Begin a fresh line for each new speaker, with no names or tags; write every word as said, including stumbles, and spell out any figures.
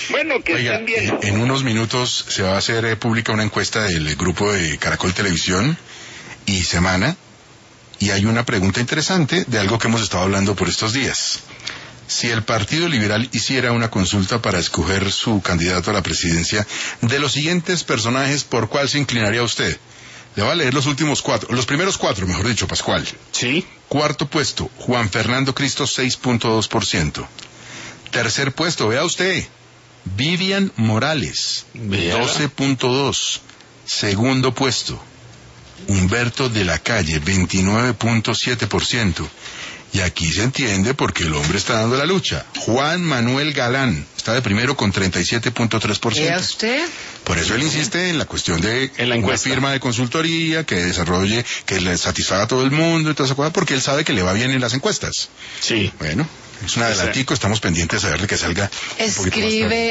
Bueno, que
Oiga,
estén bien.
en, en unos minutos se va a hacer eh, pública una encuesta del grupo de Caracol Televisión y Semana, y hay una pregunta interesante de algo que hemos estado hablando por estos días. Si el Partido Liberal hiciera una consulta para escoger su candidato a la presidencia, de los siguientes personajes, ¿por cuál se inclinaría usted? Le voy a leer los últimos cuatro, los primeros cuatro, mejor dicho, Pascual.
Sí.
Cuarto puesto, Juan Fernando Cristo, seis punto dos por ciento. Tercer puesto, vea usted, Vivian Morales, doce punto dos. Segundo puesto, Humberto de la Calle, veintinueve punto siete por ciento. Y aquí se entiende porque el hombre está dando la lucha. Juan Manuel Galán está de primero con treinta y siete punto tres por ciento.
¿Y a usted?
Por eso él insiste en la cuestión de
En la
una
encuesta.
firma de consultoría que desarrolle, que le satisfaga a todo el mundo y toda esa cosa, porque él sabe que le va bien en las encuestas.
Sí.
Bueno, es un adelantico, estamos pendientes de ver que salga un poquito más tarde.
Escribe